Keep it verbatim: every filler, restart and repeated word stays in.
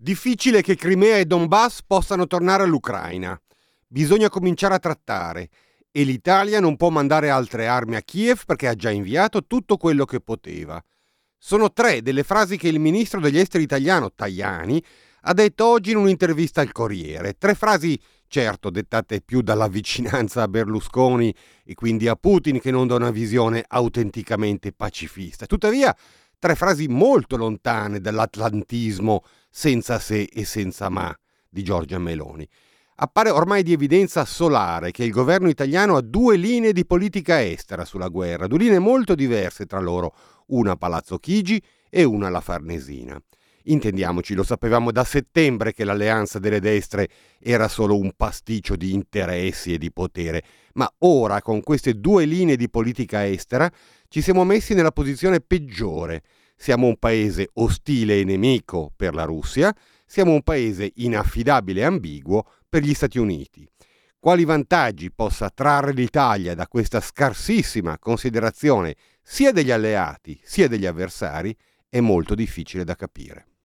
Difficile che Crimea e Donbass possano tornare all'Ucraina. Bisogna cominciare a trattare e l'Italia non può mandare altre armi a Kiev perché ha già inviato tutto quello che poteva. Sono tre delle frasi che il ministro degli esteri italiano, Tajani, ha detto oggi in un'intervista al Corriere. Tre frasi, certo, dettate più dalla vicinanza a Berlusconi e quindi a Putin che non da una visione autenticamente pacifista. Tuttavia, tre frasi molto lontane dall'atlantismo senza se e senza ma di Giorgia Meloni. Appare ormai di evidenza solare che il governo italiano ha due linee di politica estera sulla guerra, due linee molto diverse tra loro, una a Palazzo Chigi e una alla Farnesina. Intendiamoci, lo sapevamo da settembre che l'alleanza delle destre era solo un pasticcio di interessi e di potere, ma ora con queste due linee di politica estera ci siamo messi nella posizione peggiore. Siamo un paese ostile e nemico per la Russia, siamo un paese inaffidabile e ambiguo per gli Stati Uniti. Quali vantaggi possa trarre l'Italia da questa scarsissima considerazione sia degli alleati sia degli avversari è molto difficile da capire.